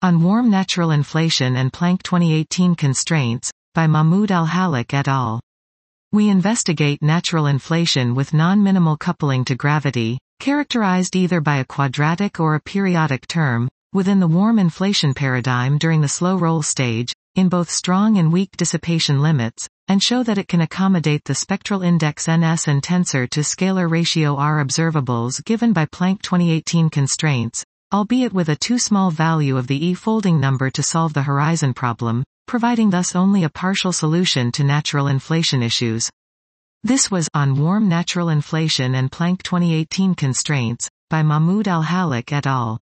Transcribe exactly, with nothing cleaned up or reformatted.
On Warm Natural Inflation and Planck twenty eighteen Constraints, by Mahmoud Al-Hallaq et al. We investigate natural inflation with non-minimal coupling to gravity, characterized either by a quadratic or a periodic term, within the warm inflation paradigm during the slow roll stage, in both strong and weak dissipation limits, and show that it can accommodate the spectral index N S and tensor to scalar ratio R observables given by Planck twenty eighteen constraints, albeit with a too small value of the E folding number to solve the horizon problem, providing thus only a partial solution to natural inflation issues. This was On Warm Natural Inflation and Planck twenty eighteen Constraints, by Mahmoud Al-Hallaq et al.